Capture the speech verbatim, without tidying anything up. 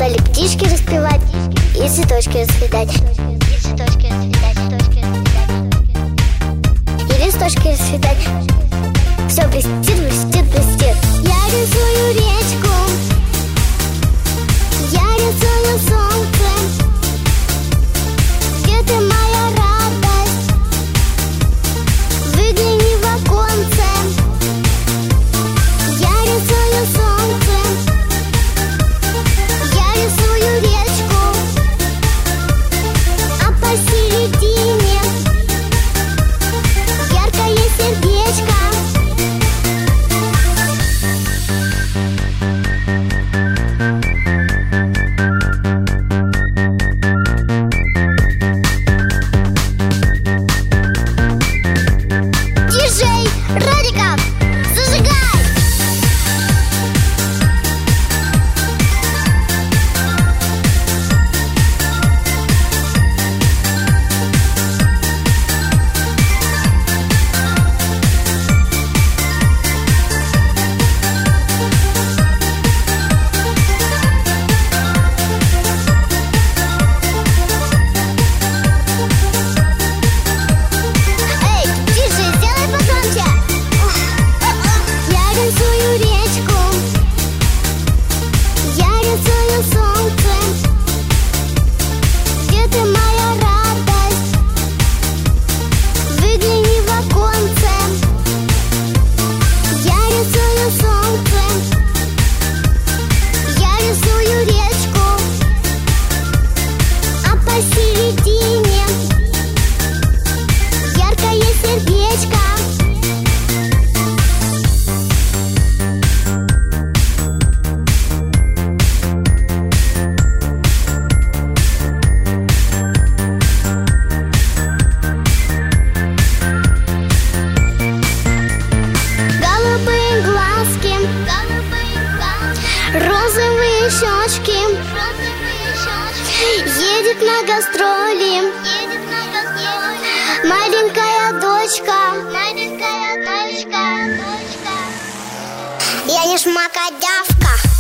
Стали птички распевать и цветочки расцветать, и цветочки расцветать, цветочки расцветать, и листочки расцветать. Все блестит, блестит, блестит. Я рисую речку, я рисую солнце. Где ты, моя радость? Выгляни в оконце. Я рисую солнце, я рисую речку, а посередине яркое сердечко. Диджей Радиков, зажигай! Посередине яркое сердечко. Голубые глазки, розовые щечки. Едет на гастроли, едет на гастроли маленькая дочка, маленькая дочка, дочка. Я не шмакодявка.